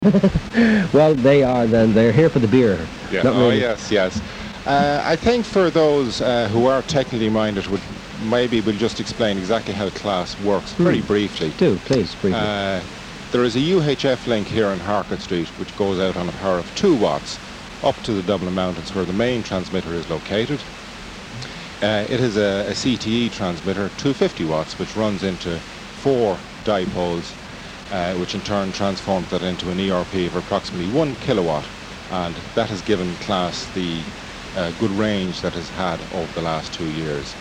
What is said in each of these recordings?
Well, they are then. They're here for the beer. Yeah. Not really. Yes. I think for those who are technically minded, maybe we'll just explain exactly how class works very briefly. Do, please, briefly. There is a UHF link here on Harcourt Street which goes out on a power of 2 watts up to the Dublin Mountains where the main transmitter is located. It is a CTE transmitter, 250 watts, which runs into 4 dipoles, which in turn transforms that into an ERP of approximately 1 kilowatt, and that has given class the good range that it's had over the last 2 years.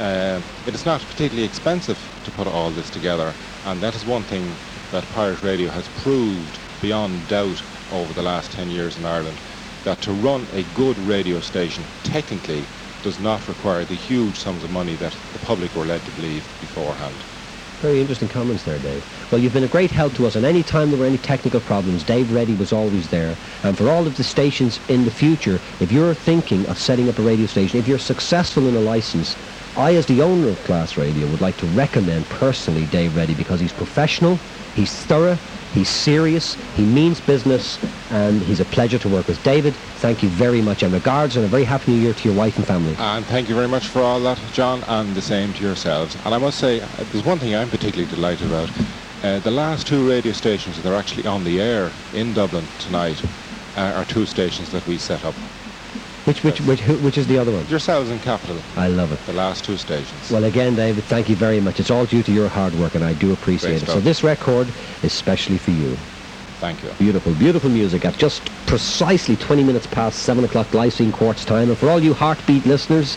It is not particularly expensive to put all this together, and that is one thing that Pirate Radio has proved beyond doubt over the last 10 years in Ireland, that to run a good radio station technically does not require the huge sums of money that the public were led to believe beforehand. Very interesting comments there, Dave. Well, you've been a great help to us, and any time there were any technical problems, Dave Reddy was always there. And for all of the stations in the future, if you're thinking of setting up a radio station, if you're successful in a license, I, as the owner of Class Radio, would like to recommend personally Dave Reddy, because he's professional, he's thorough, he's serious, he means business, and he's a pleasure to work with. David, thank you very much, and regards, and a very happy new year to your wife and family. And thank you very much for all that, John, and the same to yourselves. And I must say, there's one thing I'm particularly delighted about. The last 2 radio stations that are actually on the air in Dublin tonight are 2 stations that we set up. Which is the other one? Yourselves in Capital. I love it. The last 2 stations. Well, again, David, thank you very much. It's all due to your hard work, and I do appreciate it. So this record is specially for you. Thank you. Beautiful, beautiful music at just precisely 20 minutes past 7 o'clock Glycine Quartz time. And for all you Heartbeat listeners,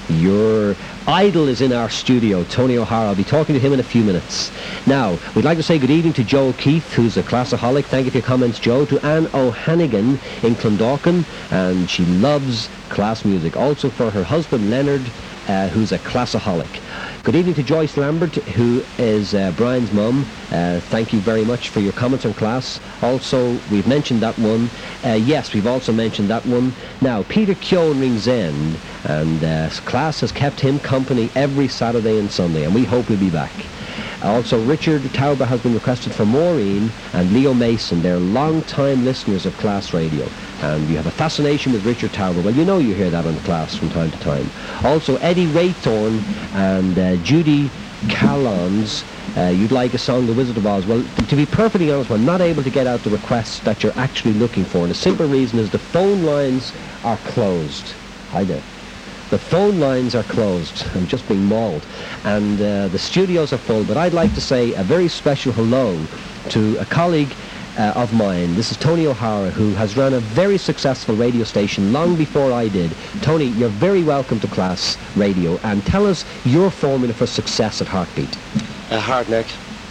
your idol is in our studio, Tony O'Hara. I'll be talking to him in a few minutes. Now, we'd like to say good evening to Joe Keith, who's a classaholic. Thank you for your comments, Joe. To Anne O'Hannigan in Clondalkin, and she loves class music. Also for her husband, Leonard, who's a classaholic. Good evening to Joyce Lambert, who is Brian's mum. Thank you very much for your comments on class. Also, we've mentioned that one. Yes, we've also mentioned that one. Now, Peter Kyo in Ringsend, and class has kept him company every Saturday and Sunday, and we hope he'll be back. Also, Richard Tauber has been requested for Maureen and Leo Mason. They're long-time listeners of Class Radio, and you have a fascination with Richard Tauber. Well, you know you hear that on Class from time to time. Also, Eddie Raythorne and Judy Callons. You'd like a song, The Wizard of Oz. Well, to be perfectly honest, we're not able to get out the requests that you're actually looking for, and the simple reason is the phone lines are closed. Hi there. The phone lines are closed. I'm just being mauled. And the studios are full. But I'd like to say a very special hello to a colleague of mine. This is Tony O'Hara, who has run a very successful radio station long before I did. Tony, you're very welcome to Class Radio. And tell us your formula for success at Heartbeat. Hard neck.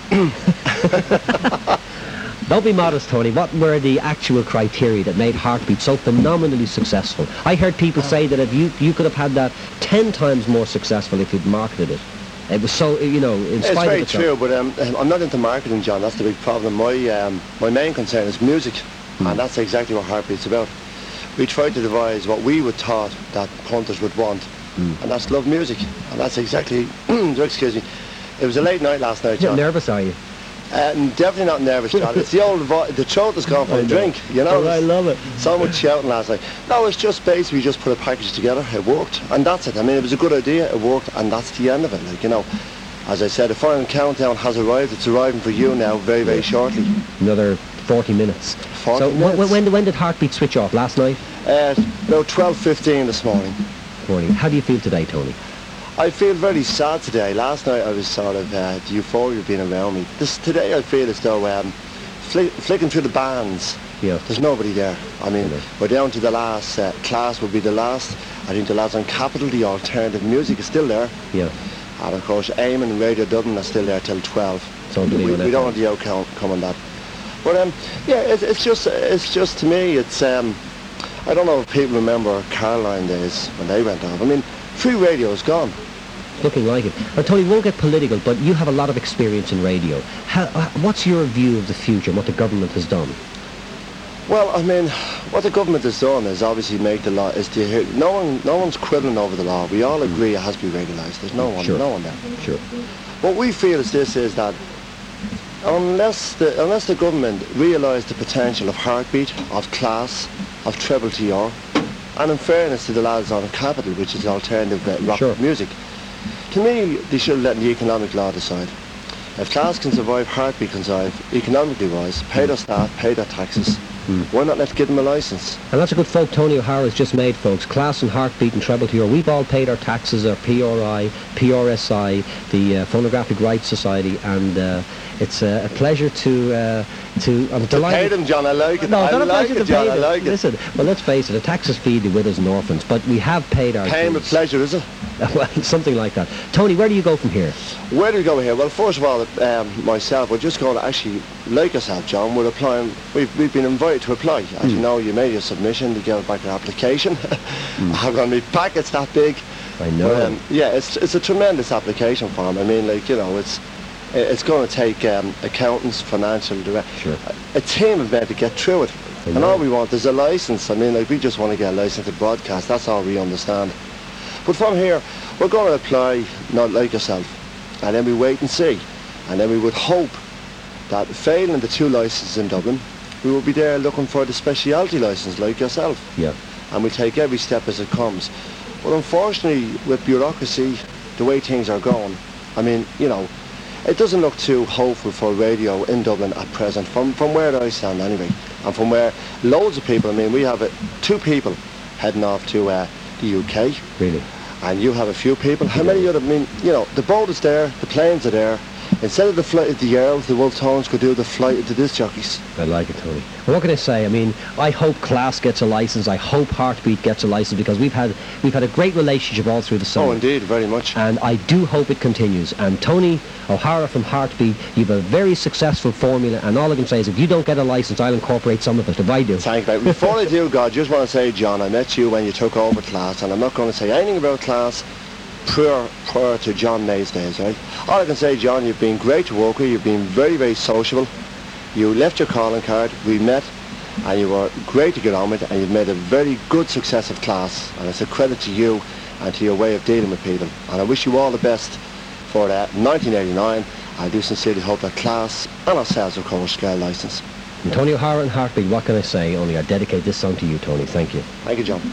Don't be modest, Tony. What were the actual criteria that made Heartbeat so phenomenally successful? I heard people say that if you could have had that 10 times more successful if you'd marketed it. It was so, in spite of it's very true, but I'm not into marketing, John. That's the big problem. My main concern is music, and that's exactly what Heartbeat's about. We tried to devise what we would thought that punters would want, and that's love music, and that's exactly, excuse me, it was a late night last night, John. You're nervous, are you? Definitely not nervous, John. It's the old the throat has gone for a drink, Oh, I love it. So much shouting last night. No, it's just basically just put a package together. It worked, and that's it. I mean, it was a good idea. It worked, and that's the end of it. As I said, the final countdown has arrived. It's arriving for you now, very, very shortly. Another 40 minutes. 40 minutes. When did Heartbeat switch off? Last night? About 12:15 this morning. Morning. How do you feel today, Tony? I feel very sad today. Last night I was sort of the euphoria being around me. Today I feel as though flicking through the bands. Yeah. There's nobody there. I mean, we're down to the last. Class will be the last. I think the lads on Capital, the alternative music is still there. Yeah. And of course, AIM and Radio Dublin are still there till 12. So we don't want the outcome on that. But it's just to me, it's I don't know if people remember Caroline days when they went off. I mean, free radio is gone. Looking like it. Now, Tony, we won't get political, but you have a lot of experience in radio. What's your view of the future and what the government has done? Well, I mean, what the government has done is obviously make the law. No one's quibbling over the law. We all agree it has to be regularised. There's no one there. Sure. What we feel is that unless the government realise the potential of Heartbeat, of Class, of Treble TR, and in fairness to the lads on Capital, which is alternative rock music, to me they should have let the economic law decide. If Class can survive, Heartbeat can survive, economically wise, pay their staff, pay their taxes, why not let's give them a licence? And that's a good folk Tony O'Hara's just made, folks. Class and Heartbeat and Treble TR, we've all paid our taxes, our PRI, PRSI, the Phonographic Rights Society, and it's a pleasure to I'm delighted. Pay them, John, I like it. No, I not a like pleasure it, to John, pay I them. like it. Listen, well, let's face it, the taxes feed the widows and orphans, but we have paid our Paying with dues. pleasure, is it? Well, something like that. Tony, where do you go from here? Where do we go here? Well, first of all, myself, we're just going to actually, like yourself, John, we're applying. We've been invited to apply. As you know, you made your submission, you gave back your application. I've got my packets that big. I know. But, yeah, it's a tremendous application form. I mean, like, you know, it's going to take accountants, financial director, a team of men to get through it. And all we want is a licence. I mean, like, we just want to get a licence to broadcast. That's all we understand. But from here, we're going to apply, not like yourself, and then we wait and see. And then we would hope that failing the 2 licences in Dublin, we will be there looking for the speciality licence like yourself. Yeah. And we take every step as it comes. But unfortunately, with bureaucracy, the way things are going, I mean, you know, it doesn't look too hopeful for radio in Dublin at present, from where I stand anyway, and from where loads of people, I mean, we have 2 people heading off to the UK. Really? And you have a few people. How many other, I mean, you know, the boat is there, the planes are there. Instead of the flight of the Earls, the Wolf Tones could do the flight of the disc jockeys. I like it, Tony. Well, what can I say? I mean, I hope Class gets a licence. I hope Heartbeat gets a licence, because we've had a great relationship all through the summer. Oh, indeed, very much. And I do hope it continues. And Tony O'Hara from Heartbeat, you've a very successful formula, and all I can say is if you don't get a licence, I'll incorporate some of it, if I do. Thank you. Before I do, God, just want to say, John, I met you when you took over Class, and I'm not going to say anything about Class prior to John May's days, right? All I can say, John, you've been great to work with. You've been very, very sociable. You left your calling card. We met, and you were great to get on with, and you've made a very good success of Class, and it's a credit to you and to your way of dealing with people. And I wish you all the best for 1989. I do sincerely hope that Class and ourselves will cover scale licence. And Tony O'Hara and Heartbeat, what can I say? Only I dedicate this song to you, Tony. Thank you. Thank you, John.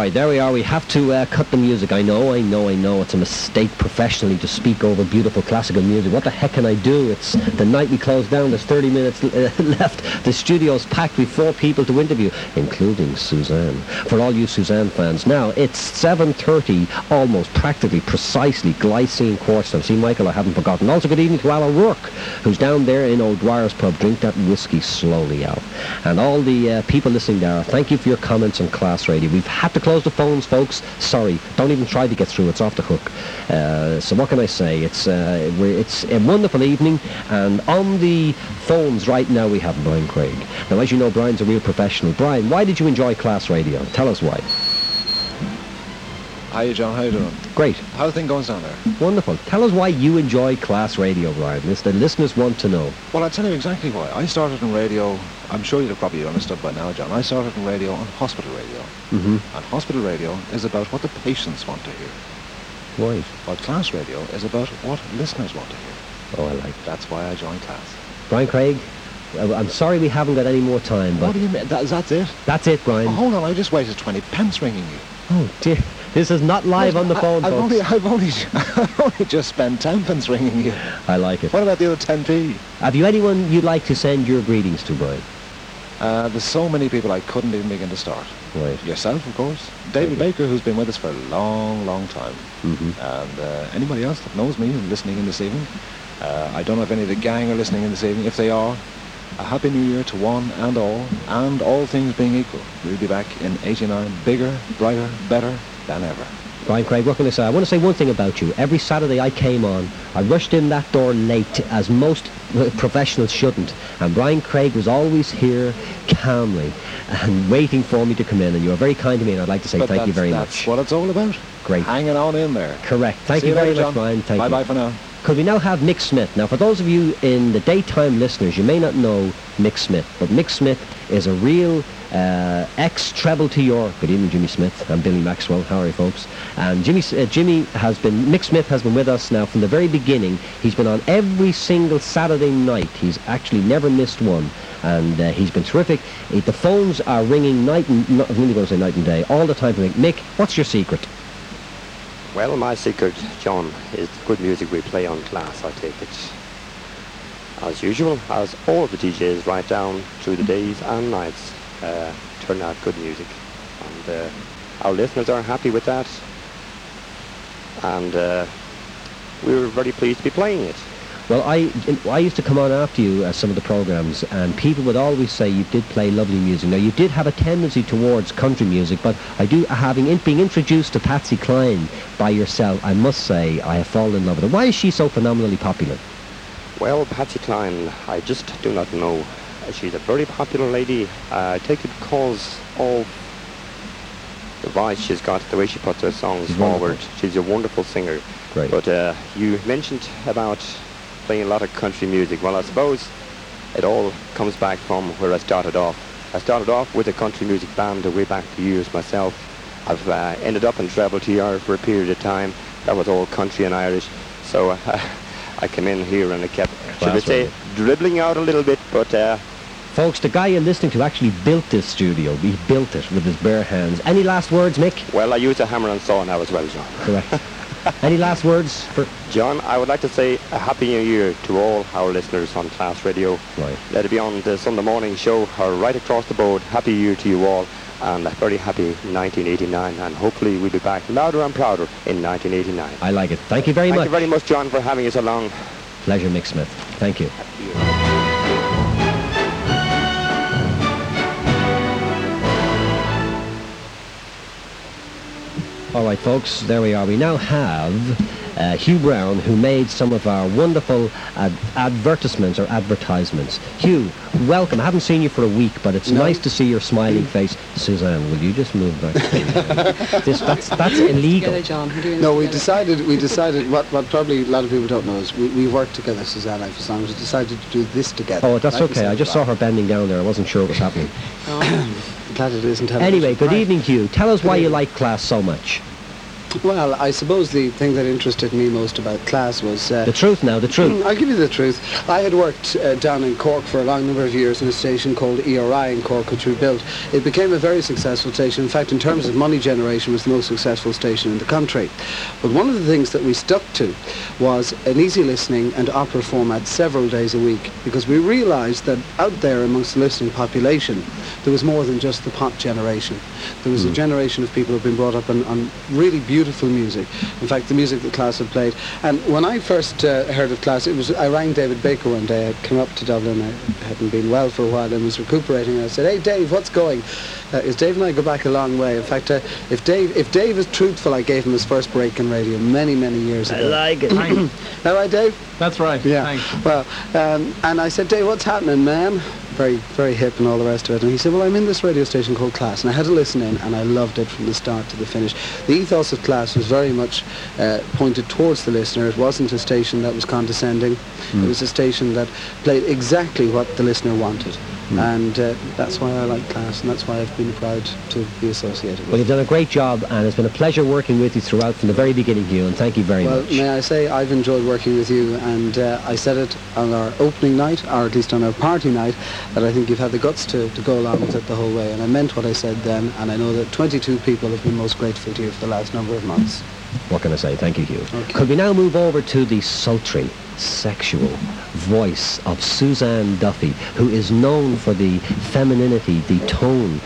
right, there we are. We have to cut the music. I know. It's a mistake professionally to speak over beautiful classical music. What the heck can I do? It's the night we close down. There's 30 minutes left. The studio's packed with 4 people to interview, including Suzanne. For all you Suzanne fans, now it's 7:30, almost practically precisely, Glycine Quartz Time. See, Michael, I haven't forgotten. Also, good evening to Al O'Rourke, who's down there in O'Dwyer's pub. Drink that whiskey slowly, Al. And all the people listening there, thank you for your comments on Class Radio. We've had to close the phones, folks. Sorry, don't even try to get through. It's off the hook. So what can I say? It's a wonderful evening, and on the phones right now we have Brian Craig. Now, as you know, Brian's a real professional. Brian, why did you enjoy Class Radio? Tell us why. Hi, John. How you doing? Great. How's things going down there? Wonderful. Tell us why you enjoy Class Radio, Brian. The listeners want to know. Well, I'll tell you exactly why. I started in radio. I'm sure you've probably understood by now, John. I started in radio on hospital radio. Mm-hmm. And hospital radio is about what the patients want to hear. Right. While Class Radio is about what listeners want to hear. Oh, I like that. That's why I joined Class. Brian Craig, I'm sorry we haven't got any more time, but... What do you mean? That's it? That's it, Brian. Oh, hold on, I just wasted 20 pence ringing you. Oh, dear. This is not live on the phone, folks. I've only just spent 10 pence ringing you. I like it. What about the other 10p? Have you anyone you'd like to send your greetings to, Brian? There's so many people I couldn't even begin to start. Right. Yourself, of course. David Baker, who's been with us for a long, long time. Mm-hmm. And anybody else that knows me and listening in this evening. I don't know if any of the gang are listening in this evening. If they are, a Happy New Year to one and all things being equal. We'll be back in 89, bigger, brighter, better than ever. Brian Craig, what can I say? I want to say one thing about you. Every Saturday I came on, I rushed in that door late, as most professionals shouldn't. And Brian Craig was always here calmly and waiting for me to come in. And you were very kind to me, and I'd like to say thank you very much. That's what it's all about. Great. Hanging on in there. Correct. Thank you very much, Brian. Thank you. Bye-bye for now. Could we now have Mick Smith? Now, for those of you in the daytime listeners, you may not know Mick Smith, but Mick Smith is a real ex-treble to your... Good evening, Jimmy Smith. I'm Billy Maxwell. How are you, folks? And Mick Smith has been with us now from the very beginning. He's been on every single Saturday night. He's actually never missed one. And he's been terrific. The phones are ringing night and... I'm really going to say night and day, all the time for Mick. Mick, what's your secret? Well, my secret, John, is the good music we play on Class. I take it as usual, as all of the DJs right down through the days and nights turn out good music. And our listeners are happy with that. And we were very pleased to be playing it. Well, I used to come on after you at some of the programs, and people would always say you did play lovely music. Now, you did have a tendency towards country music, but being introduced to Patsy Cline by yourself, I must say I have fallen in love with her. Why is she so phenomenally popular? Well, Patsy Cline, I just do not know. She's a very popular lady. I take it because of the voice she's got, the way she puts her songs forward. She's a wonderful singer. Great. But you mentioned about playing a lot of country music. Well, I suppose it all comes back from where I started off. I started off with a country music band way back the years myself. I've ended up in Treble TR for a period of time. That was all country and Irish. So I came in here and I kept, should I say, dribbling out a little bit, but... Folks, the guy you're listening to actually built this studio. He built it with his bare hands. Any last words, Mick? Well, I use a hammer and saw now as well, John. Correct. Any last words for... John, I would like to say a Happy New Year to all our listeners on Class Radio. Right. Let it be on the Sunday morning show or right across the board. Happy Year to you all, and a very happy 1989, and hopefully we'll be back louder and prouder in 1989. I like it. Thank you very much. Thank you very much, John, for having us along. Pleasure, Mick Smith. Thank you. All right, folks, there we are. We now have Hugh Brown, who made some of our wonderful advertisements or advertisements. Hugh, welcome. I haven't seen you for a week, but it's nice to see your smiling face. Suzanne, will you just move back? That's illegal. Together, John. No, we decided what probably a lot of people don't know is we worked together, Suzanne and I, for songs. We decided to do this together. Oh, that's okay. I just saw her bending down there. I wasn't sure what was happening. Glad it isn't. Anyway, good evening, Hugh. Tell us why you like Class so much. Well, I suppose the thing that interested me most about class was... The truth now, the truth. I'll give you the truth. I had worked down in Cork for a long number of years in a station called ERI in Cork, which we built. It became a very successful station. In fact, in terms of money generation, it was the most successful station in the country. But one of the things that we stuck to was an easy listening and opera format several days a week, because we realised that out there amongst the listening population, there was more than just the pop generation. There was a generation of people who had been brought up on really beautiful music. In fact, the music that Class had played. And when I first heard of Class, I rang David Baker one day. I came up to Dublin. I hadn't been well for a while and was recuperating. And I said, "Hey, Dave, what's going?" Is Dave and I go back a long way. In fact, if Dave is truthful, I gave him his first break in radio many, many years ago. I like it. Is that right, Dave? That's right. Yeah. Thanks. Well, and I said, "Dave, what's happening, man?" Very, very hip and all the rest of it. And he said, "Well, I'm in this radio station called Class." And I had to listen in, and I loved it from the start to the finish. The ethos of Class was very much pointed towards the listener. It wasn't a station that was condescending. It was a station that played exactly what the listener wanted. And that's why I like Class, and that's why I've been proud to be associated with it. Well, you've done a great job, and it's been a pleasure working with you throughout from the very beginning, Hugh, and thank you very Well, much. may I say, I've enjoyed working with you, and I said it on our opening night, or at least on our party night, that I think you've had the guts to go along with it the whole way, and I meant what I said then, and I know that 22 people have been most grateful to you for the last number of months. What can I say? Thank you, Hugh. Okay. Could we now move over to the sultry, sexual voice of Suzanne Duffy, who is known for the femininity, the tone,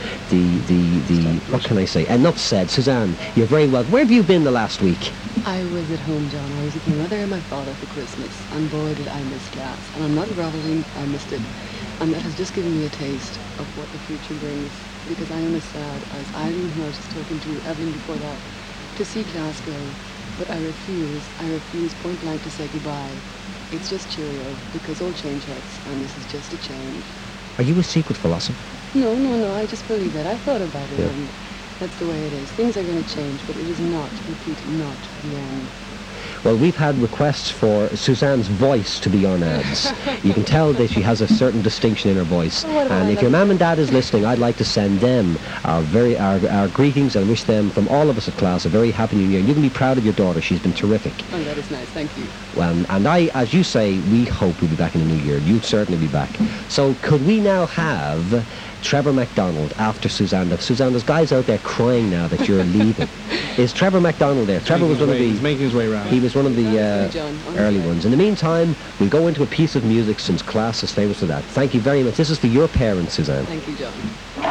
the what can I say? Enough said. Suzanne, you're very well. Where have you been the last week? I was at home, John. I was with my mother and my father for Christmas, and boy, did I miss Class. And I'm not groveling, I missed it. And that has just given me a taste of what the future brings, because I am as sad as Eileen, who I was just talking to, Evelyn before that, to see Class go. But I refuse point blank to say goodbye. It's just cheerio, because all change hurts, and this is just a change. Are you a secret philosopher? No, I just believe that. I thought about it, and that's the way it is. Things are going to change, but it is not, repeat, not the end. Well, we've had requests for Suzanne's voice to be on ads. You can tell that she has a certain distinction in her voice. And if your mum and dad is listening, I'd like to send them our greetings and wish them, from all of us at Class, a very happy new year. And you can be proud of your daughter. She's been terrific. Oh, that is nice. Thank you. Well, and I, as you say, we hope we'll be back in the new year. You'll certainly be back. So could we now have Trevor MacDonald after Suzanne? Suzanne, there's guys out there crying now that you're leaving. Is Trevor MacDonald there? Trevor was He's making his way around. He was one of the John, early ones. In the meantime, we'll go into a piece of music since Class is famous for that. Thank you very much. This is for your parents, Suzanne. Thank you, John.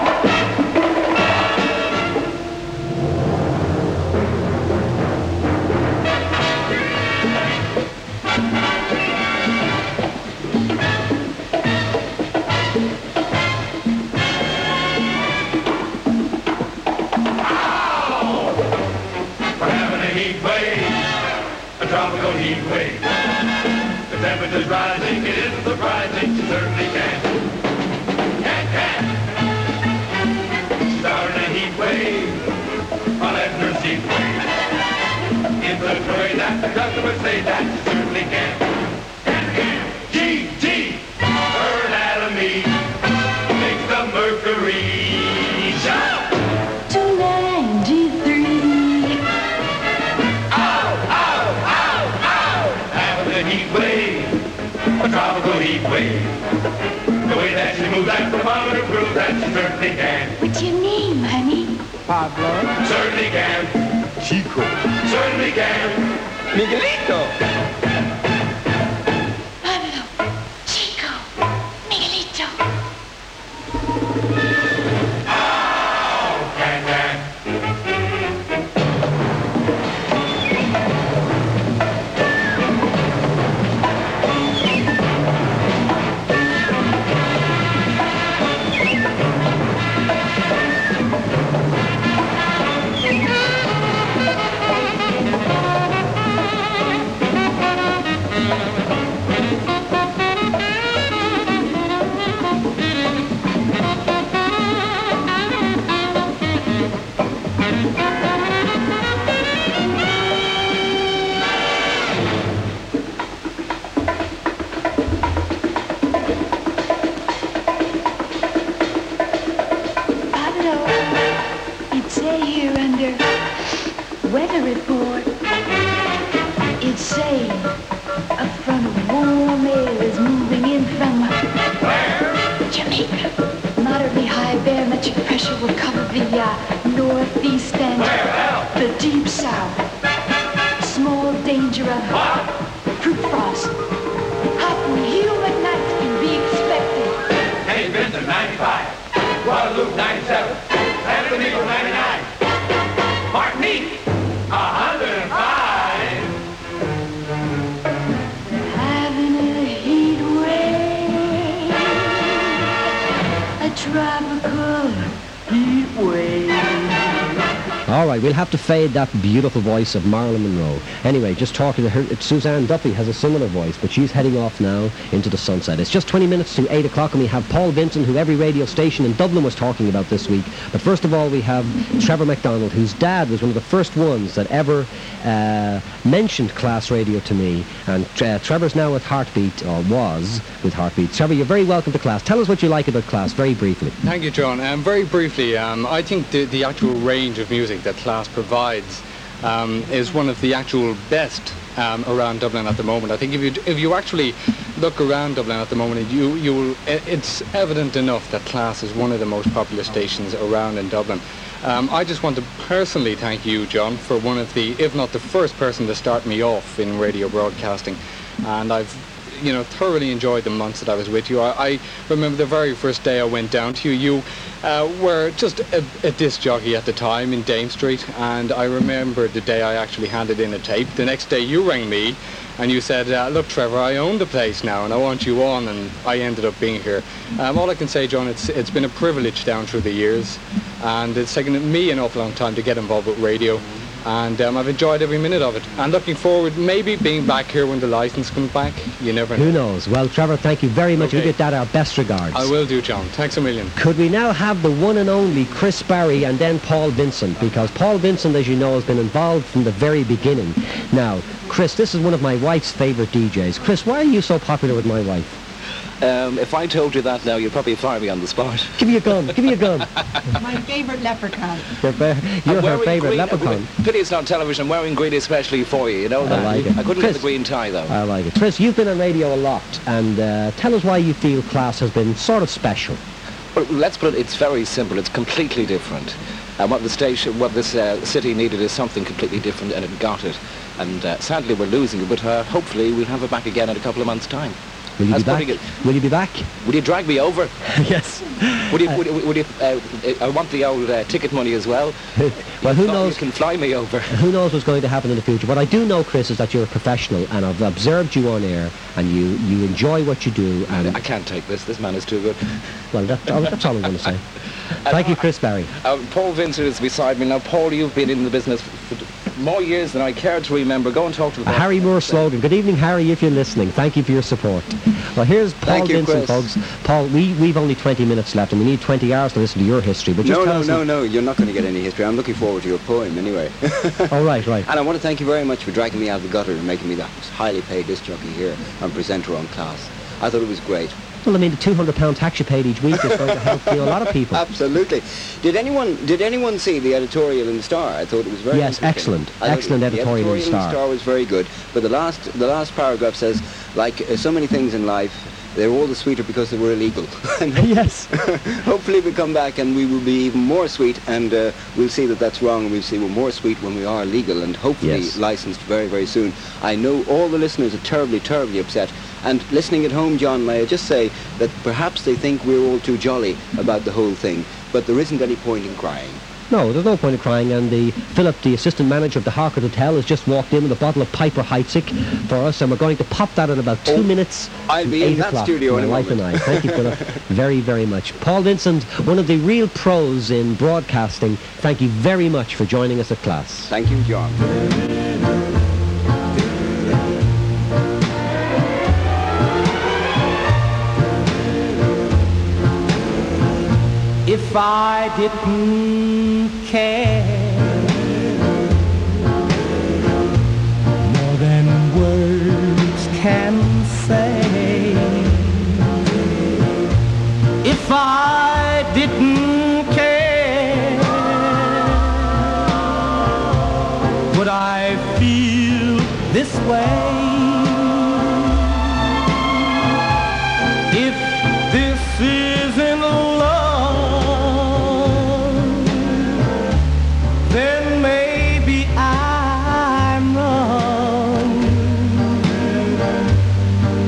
Tropical heat wave. The temperature's rising, it isn't surprising, she certainly can. Can. Starting a heat wave, I'll let her seat wave. It's the way that the customers say that she certainly can. Can. GT, her anatomy makes the mercury shine. 293. Heat wave, a tropical heat wave. The way that she moves that thermometer proves that she certainly can. What's your name, honey? Pablo. Certainly can. Chico. Certainly can. Miguelito. Pablo. Chico. Miguelito. Oh, can. A front of warm air is moving in from Jamaica. Moderately high barometric pressure will cover the northeast and the deep south. Small danger of fruit frost. Hot and humid nights can be expected. Cape Vincent 95, Guadalupe 97, San Domingo 99, Martinique 105. Having a heat wave, a tropical heat wave. All right, we'll have to fade that beautiful voice of Marilyn Monroe. Anyway, just talking to her, Suzanne Duffy has a similar voice, but she's heading off now into the sunset. It's just 20 minutes to 8 o'clock, and we have Paul Vincent, who every radio station in Dublin was talking about this week. But first of all, we have Trevor MacDonald, whose dad was one of the first ones that ever mentioned Class Radio to me. And Trevor's now with Heartbeat, or was with Heartbeat. Trevor, you're very welcome to Class. Tell us what you like about Class, very briefly. Thank you, John. Very briefly, I think the actual range of music that Class provides is one of the actual best around Dublin at the moment. I think if you actually look around Dublin at the moment, it's evident enough that Class is one of the most popular stations around in Dublin. I just want to personally thank you, John, for one of the, if not the first person to start me off in radio broadcasting, and I've thoroughly enjoyed the months that I was with you. I remember the very first day I went down to you. You were just a disc jockey at the time in Dame Street, and I remember the day I actually handed in a tape. The next day you rang me and you said, look, Trevor, I own the place now and I want you on, and I ended up being here. All I can say, John, it's been a privilege down through the years, and it's taken me an awful long time to get involved with radio. And I've enjoyed every minute of it. And looking forward, maybe being back here when the licence comes back. You never know. Who knows? Well, Trevor, thank you very much. Okay. We'll get that our best regards. I will do, John. Thanks a million. Could we now have the one and only Chris Barry and then Paul Vincent? Because Paul Vincent, as you know, has been involved from the very beginning. Now, Chris, this is one of my wife's favourite DJs. Chris, why are you so popular with my wife? If I told you that now, you'd probably fire me on the spot. Give me a gun. Give me a gun. My favourite leprechaun. You're her favourite leprechaun. Pity it's not television. I'm wearing green especially for you, you know that. I like it. I couldn't Chris, get the green tie, though. I like it. Chris, you've been on radio a lot, and tell us why you feel Class has been sort of special. Well, let's put it, it's very simple. It's completely different. And what this city needed is something completely different, and it got it. And sadly, we're losing it, but hopefully we'll have it back again in a couple of months' time. Will you be back? Will you be back? Will you drag me over? Yes. Would you? I want the old ticket money as well. Well, who knows? You can fly me over. Who knows what's going to happen in the future? What I do know, Chris, is that you're a professional, and I've observed you on air, and you enjoy what you do. And I can't take this. This man is too good. Well, that's all I'm going to say. Thank you, Chris Barry. Paul Vincent is beside me now. Paul, you've been in the business for more years than I care to remember. Go and talk to the Harry Moore slogan. Good evening, Harry, if you're listening. Thank you for your support. Well, here's Paul Vincent, folks. Paul, we've only 20 minutes left, and we need 20 hours to listen to your history. But just No, you're not going to get any history. I'm looking forward to your poem anyway. Oh, right. And I want to thank you very much for dragging me out of the gutter and making me the highly paid disc jockey here and presenter on Class. I thought it was great. Well, I mean, the £200 tax you paid each week is going to help a lot of people. Absolutely. Did anyone see the editorial in the Star? I thought it was very excellent editorial in the Star. The editorial in the Star was very good. But the last paragraph says, like so many things in life, they're all the sweeter because they were illegal. Yes. Hopefully we come back and we will be even more sweet, and we'll see that that's wrong, and we'll see we're more sweet when we are legal and hopefully licensed very, very soon. I know all the listeners are terribly, terribly upset. And listening at home, John, may I just say that perhaps they think we're all too jolly about the whole thing, but there isn't any point in crying. No, there's no point in crying, and Philip, the assistant manager of the Harcourt Hotel, has just walked in with a bottle of Piper Heidsieck for us, and we're going to pop that in about 2 minutes. I'll be in that studio in a moment. My wife and I. Thank you, Philip, very, very much. Paul Vincent, one of the real pros in broadcasting, thank you very much for joining us at Class. Thank you, John. If I didn't care more than words can say, if I didn't care, would I feel this way?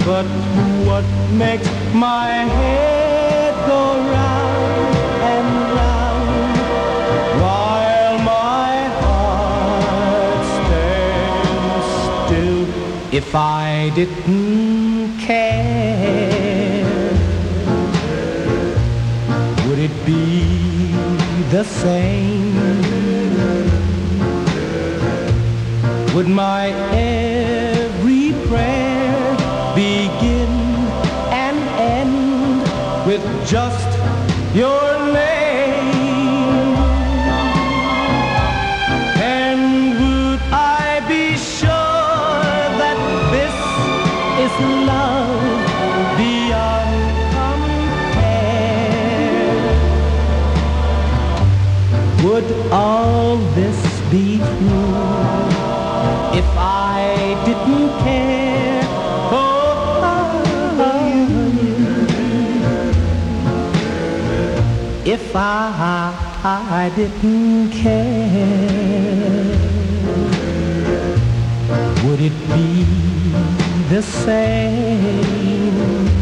but what makes my head go round and round while my heart stands still? If I didn't care, would it be the same? Would my every prayer begin and end with just your name? And would I be sure that this is love beyond compare? Would all this be true if I didn't care for you? If I didn't care, would it be the same?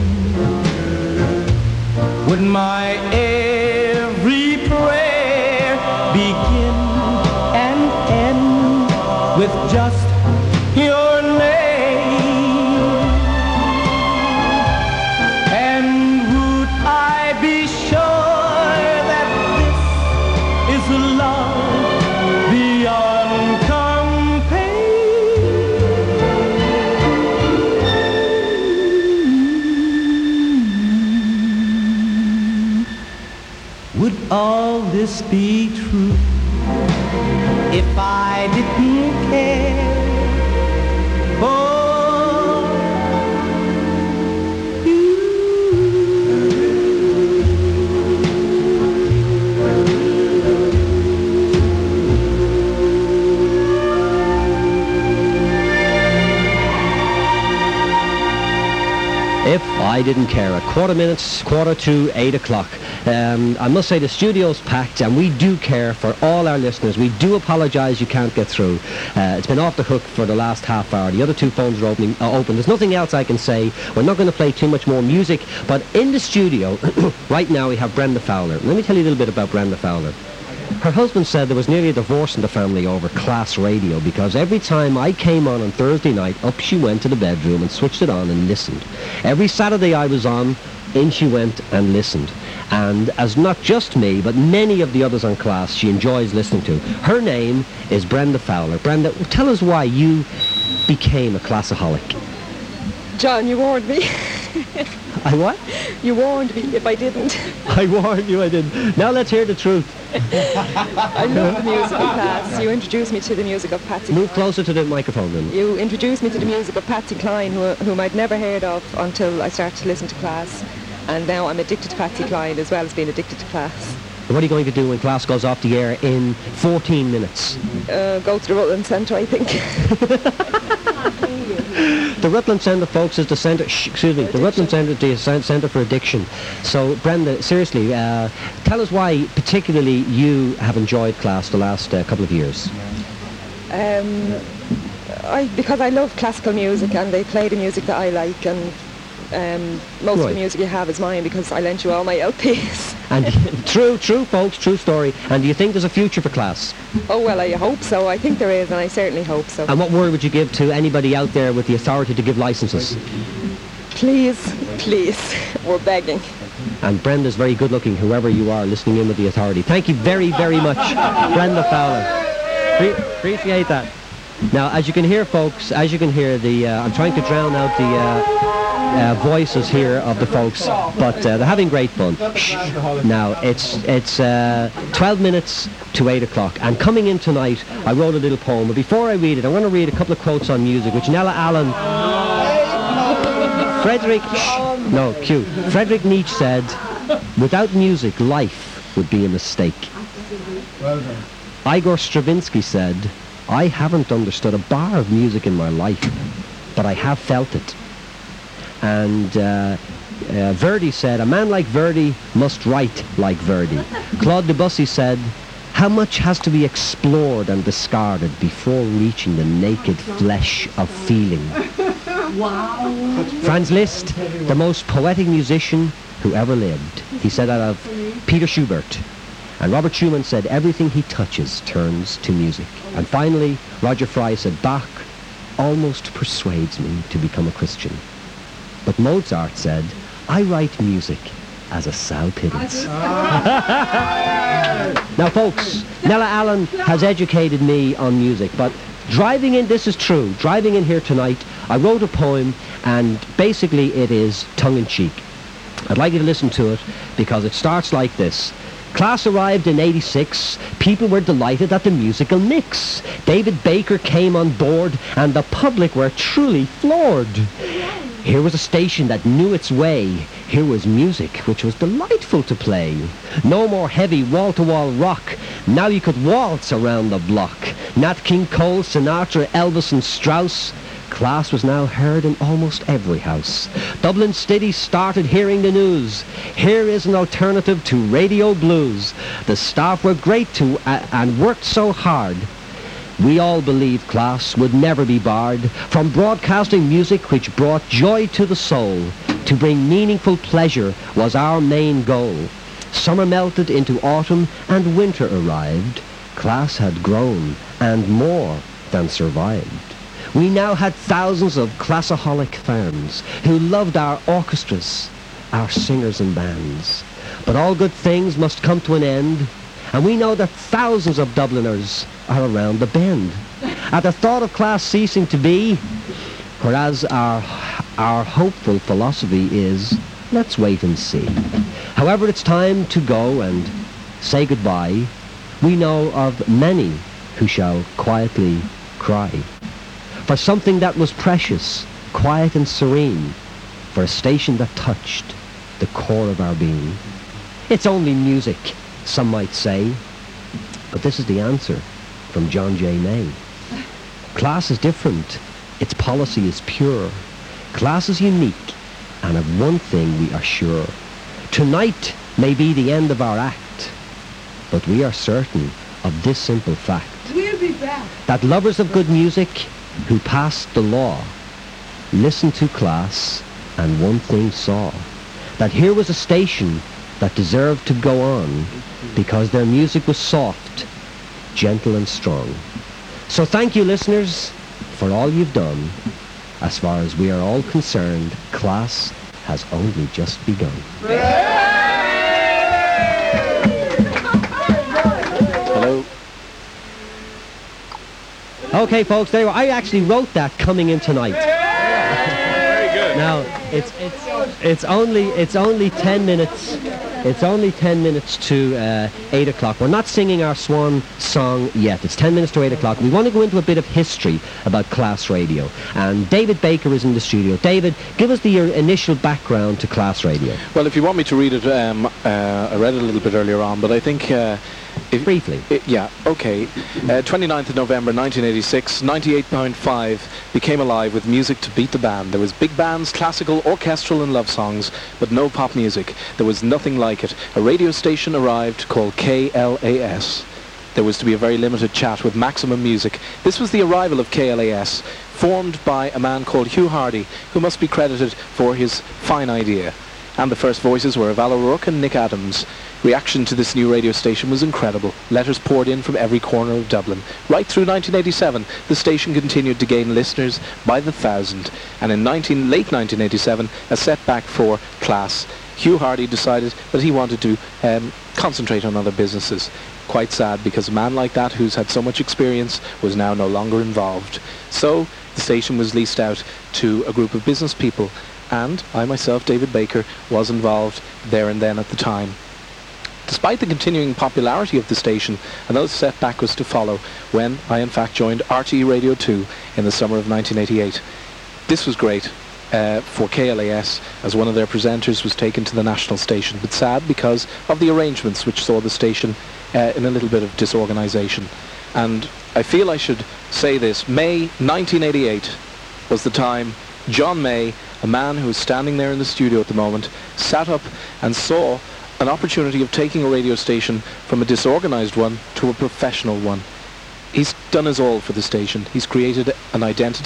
Would my every prayer begin and end with just your name? And would I be sure that this is love beyond compare? Would all this be true if I didn't care for you? If I Didn't Care, a quarter to 8 o'clock. I must say the studio's packed, and we do care for all our listeners. We do apologise you can't get through. It's been off the hook for the last half hour. The other two phones are open. There's nothing else I can say. We're not going to play too much more music, but in the studio right now we have Brenda Fowler. Let me tell you a little bit about Brenda Fowler. Her husband said there was nearly a divorce in the family over class radio, because every time I came on Thursday night, up she went to the bedroom and switched it on and listened. Every Saturday I was on, in she went and listened. And as not just me, but many of the others on class, she enjoys listening to. Her name is Brenda Fowler. Brenda, tell us why you became a classaholic. John, you warned me. I what? You warned me if I didn't. I warned you I didn't. Now let's hear the truth. I love the musical class. You introduced me to the music of Patsy Move Cline. closer to the microphone then. You introduced me to the music of Patsy Cline, whom I'd never heard of until I started to listen to class. And now I'm addicted to Patsy Cline as well as being addicted to class. What are you going to do when class goes off the air in 14 minutes? Go to the Rutland Centre, I think. The Rutland Centre, folks, is the centre. The Rutland Centre is the centre for addiction. So, Brenda, seriously, tell us why, particularly, you have enjoyed class the last couple of years. Because I love classical music, and they play the music that I like, and most of the music you have is mine because I lent you all my LPs. And true, folks, true story. And do you think there's a future for class? Oh, well, I hope so. I think there is, and I certainly hope so. And what word would you give to anybody out there with the authority to give licenses? Please, we're begging. And Brenda's very good looking, whoever you are listening in with the authority. Thank you very, very much, Brenda Fowler. Appreciate that. Now, as you can hear, folks, I'm trying to drown out the voices here of the folks, but they're having great fun. Now, it's 12 minutes to 8 o'clock, and coming in tonight, I wrote a little poem, but before I read it, I'm going to read a couple of quotes on music, which Nella Allen... Frederick Nietzsche said, without music, life would be a mistake. Igor Stravinsky said, I haven't understood a bar of music in my life, but I have felt it. And Verdi said, a man like Verdi must write like Verdi. Claude Debussy said, how much has to be explored and discarded before reaching the naked flesh of feeling? Wow. Franz Liszt, the most poetic musician who ever lived. He said that of Peter Schubert. And Robert Schumann said, everything he touches turns to music. And finally, Roger Fry said, Bach almost persuades me to become a Christian. But Mozart said, I write music as a sow piddles. Now folks, Nella Allen has educated me on music, but driving in, this is true, driving in here tonight, I wrote a poem, and basically it is tongue-in-cheek. I'd like you to listen to it because it starts like this. Class arrived in 86. People were delighted at the musical mix. David Baker came on board and the public were truly floored. Here was a station that knew its way. Here was music which was delightful to play. No more heavy wall-to-wall rock. Now you could waltz around the block. Nat King Cole, Sinatra, Elvis and Strauss. Class was now heard in almost every house. Dublin City started hearing the news. Here is an alternative to radio blues. The staff were great too and worked so hard. We all believed Class would never be barred from broadcasting music which brought joy to the soul. To bring meaningful pleasure was our main goal. Summer melted into autumn and winter arrived. Class had grown and more than survived. We now had thousands of classaholic fans who loved our orchestras, our singers and bands. But all good things must come to an end, and we know that thousands of Dubliners are around the bend. At the thought of Class ceasing to be, whereas our hopeful philosophy is, let's wait and see. However, it's time to go and say goodbye. We know of many who shall quietly cry. For something that was precious, quiet and serene, for a station that touched the core of our being. It's only music, some might say, but this is the answer from John J. May. Class is different, its policy is pure. Class is unique, and of one thing we are sure. Tonight may be the end of our act, but we are certain of this simple fact. We'll be back. That lovers of good music who passed the law listened to Class and one thing saw, that here was a station that deserved to go on because their music was soft, gentle and strong. So thank you, listeners, for all you've done. As far as we are all concerned, Class has only just begun. Hello. Okay, folks, there you go. I actually wrote that coming in tonight. Very good. Now, it's only 10 minutes. It's only 10 minutes to 8 o'clock. We're not singing our swan song yet. It's 10 minutes to 8 o'clock. We want to go into a bit of history about Class Radio. And David Baker is in the studio. David, give us your initial background to Class Radio. Well, if you want me to read it, I read it a little bit earlier on, but I think... briefly. 29th of November 1986, 98.5 became alive with music to beat the band. There was big bands, classical, orchestral and love songs, but no pop music. There was nothing like it. A radio station arrived called KLAS. There was to be a very limited chat with maximum music. This was the arrival of KLAS, formed by a man called Hugh Hardy, who must be credited for his fine idea. And the first voices were Val O'Rourke and Nick Adams. Reaction to this new radio station was incredible. Letters poured in from every corner of Dublin. Right through 1987, the station continued to gain listeners by the thousand. And in late 1987, a setback for Class. Hugh Hardy decided that he wanted to concentrate on other businesses. Quite sad, because a man like that, who's had so much experience, was now no longer involved. So the station was leased out to a group of business people. And I myself, David Baker, was involved there and then at the time. Despite the continuing popularity of the station, another setback was to follow when I in fact joined RTE Radio 2 in the summer of 1988. This was great for KLAS, as one of their presenters was taken to the national station, but sad because of the arrangements which saw the station in a little bit of disorganisation. And I feel I should say this. May 1988 was the time John May, a man who is standing there in the studio at the moment, sat up and saw an opportunity of taking a radio station from a disorganized one to a professional one. He's done his all for the station. He's created an identity.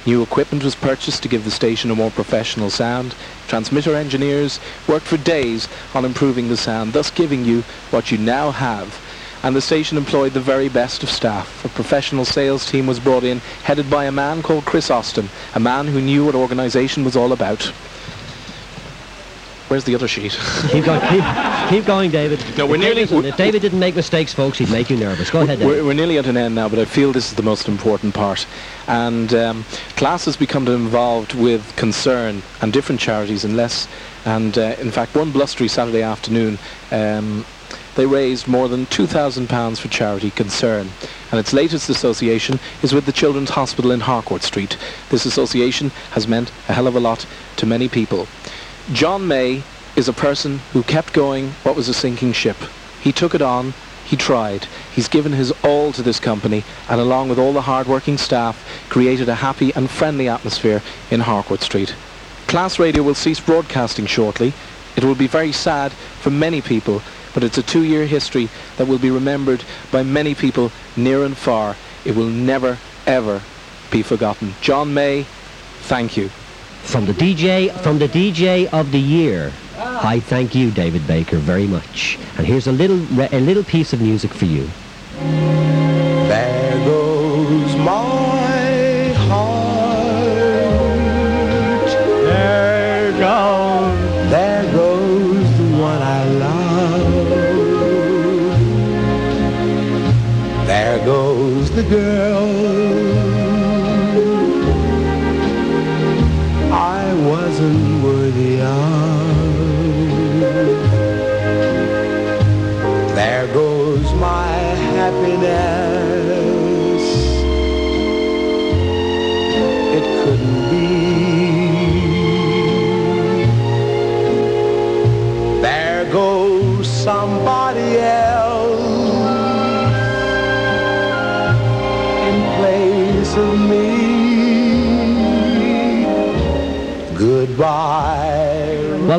New equipment was purchased to give the station a more professional sound. Transmitter engineers worked for days on improving the sound, thus giving you what you now have. And the station employed the very best of staff. A professional sales team was brought in, headed by a man called Chris Austin, a man who knew what organisation was all about. Where's the other sheet? Keep going, David. No, we're nearly... If David didn't make mistakes, folks, he'd make you nervous. Go ahead, David. We're nearly at an end now, but I feel this is the most important part. And class has become involved with Concern and different charities in in fact, one blustery Saturday afternoon, they raised more than £2,000 for charity Concern. And its latest association is with the Children's Hospital in Harcourt Street. This association has meant a hell of a lot to many people. John May is a person who kept going what was a sinking ship. He took it on, he tried, he's given his all to this company, and along with all the hard-working staff, created a happy and friendly atmosphere in Harcourt Street. Class Radio will cease broadcasting shortly. It will be very sad for many people, but it's a 2-year history that will be remembered by many people near and far. It will never, ever be forgotten. John May, thank you. From the DJ of the year, I thank you, David Baker, very much. And here's a little piece of music for you. There goes my heart. There goes the one I love. There goes the girl wasn't worthy of. There goes my happiness. It couldn't be. There goes somebody else in place of me. Goodbye. Well,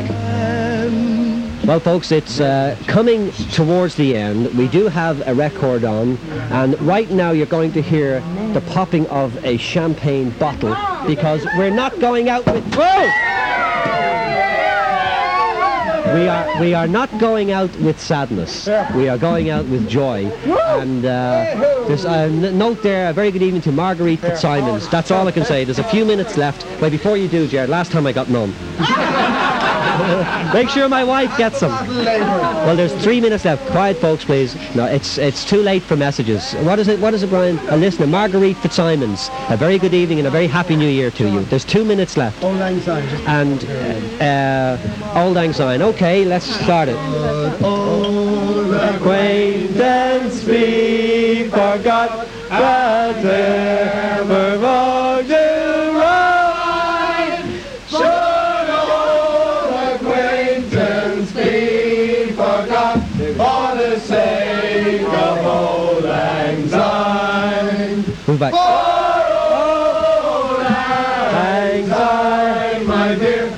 folks, it's coming towards the end. We do have a record on, and right now you're going to hear the popping of a champagne bottle, because we're not going out with... Whoa! We are not going out with sadness. We are going out with joy. And there's a note there, a very good evening to Marguerite Fitzsimons. That's all I can say. There's a few minutes left. Well, before you do, Jared, last time I got none. Make sure my wife gets them. Well, there's 3 minutes left. Quiet, folks, please. No, it's too late for messages. What is it, Brian? A listener, Marguerite Fitzsimons. A very good evening and a very happy new year to you. There's 2 minutes left. Old Lang Syne. And Old Lang Syne. Okay, let's start it. Old acquaintance we forgot, but ever walked the road. Should old acquaintance be forgot for the sake of Old Lang Syne? Move back. For Old Lang Syne, my dear.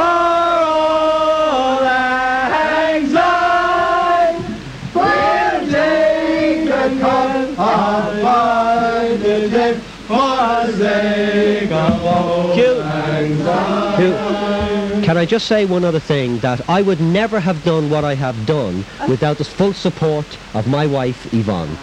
Can I just say one other thing, that I would never have done what I have done without the full support of my wife, Yvonne.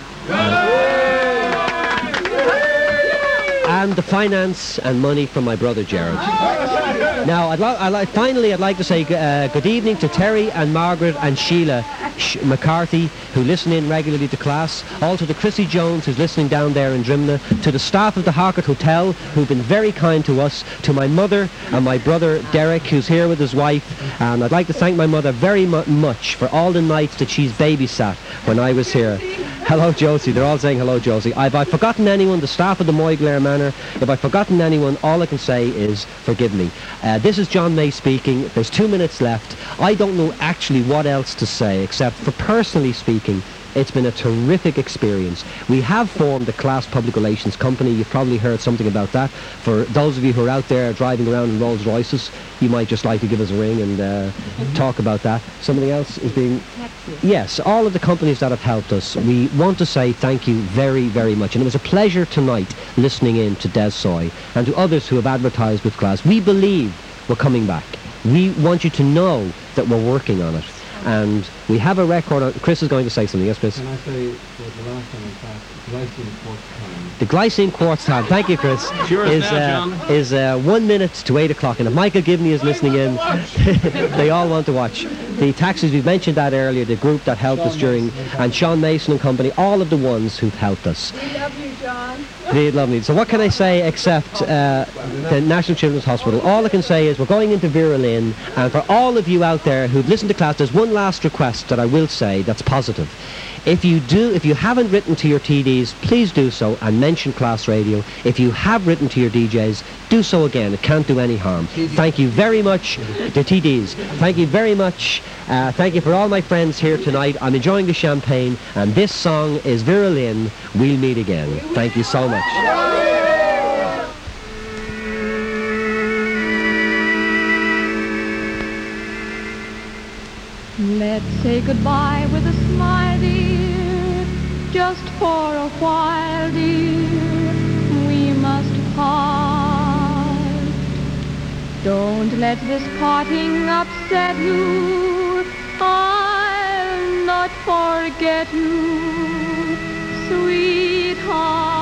And the finance and money from my brother, Jared. Now, I'd like to say good evening to Terry and Margaret and Sheila McCarthy, who listen in regularly to class. Also to Chrissy Jones, who's listening down there in Drimna. To the staff of the Harcourt Hotel, who've been very kind to us. To my mother and my brother Derek, who's here with his wife. And I'd like to thank my mother very much for all the nights that she's babysat when I was here. Hello, Josie. They're all saying hello, Josie. If I've forgotten anyone, the staff of the Moyglare Manor, if I've forgotten anyone, all I can say is forgive me. This is John May speaking. There's 2 minutes left. I don't know actually what else to say, except for personally speaking, It's been a terrific experience. We have formed a class public relations company. You've probably heard something about that. For those of you who are out there driving around in Rolls Royces, you might just like to give us a ring and talk about that. Something else is being... Yes, all of the companies that have helped us, we want to say thank you very, very much. And it was a pleasure tonight listening in to Des Soy and to others who have advertised with class. We believe we're coming back. We want you to know that we're working on it. And we have a record on... Chris is going to say something. Yes, Chris? Can I say, for the last time in class, glycine quartz time. The glycine quartz time, thank you, Chris, is 1 minute to 8 o'clock. And if Michael Gibney is listening in, they all want to watch. The taxis, we mentioned that earlier, the group that helped us during... And Sean Mason and company, all of the ones who've helped us. We love you, John. They love me. So what can I say except the National Children's Hospital? All I can say is we're going into Vera Lynn, and for all of you out there who've listened to class, there's one last request that I will say that's positive. If you haven't written to your TDs, please do so and mention Class Radio. If you have written to your DJs, do so again. It can't do any harm. Thank you very much, the TDs. Thank you very much. Thank you for all my friends here tonight. I'm enjoying the champagne, and this song is Vera Lynn, We'll Meet Again. Thank you so much. Let's say goodbye with a smile, dear, just for a while, dear, we must part. Don't let this parting upset you, I'll not forget you, sweetheart.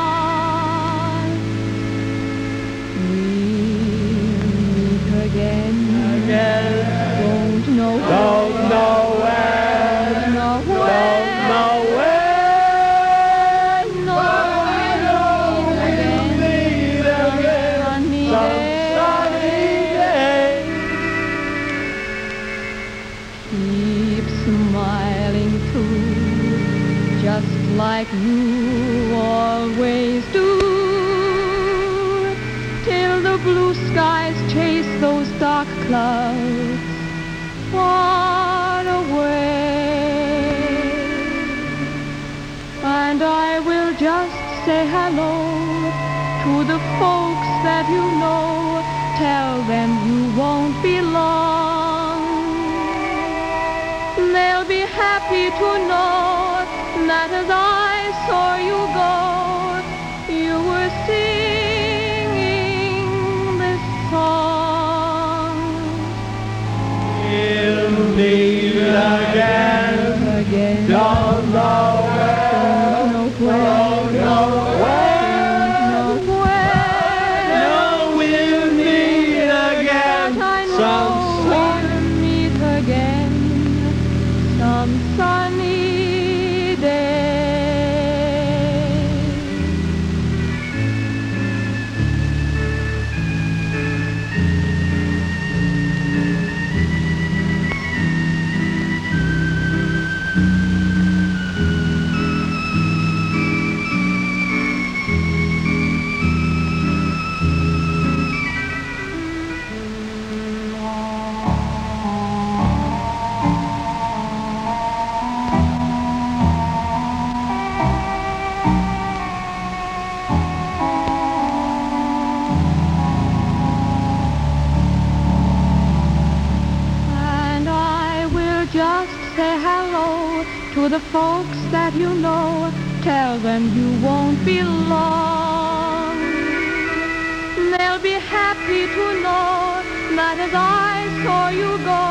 We'll meet again. Don't know where. Don't know where. We'll meet again. Some sunny day. Keep smiling through, just like you always do, till the blue skies chase those dark clouds far away. And I will just say hello to the folks that you know. Tell them you won't be long. They'll be happy to know that as I saw you go, you were singing this song. We'll meet again. Don't know where. Don't know where. No, we'll meet again. We'll meet again some sunny day. Say hello to the folks that you know. Tell them you won't be long. They'll be happy to know that as I saw you go,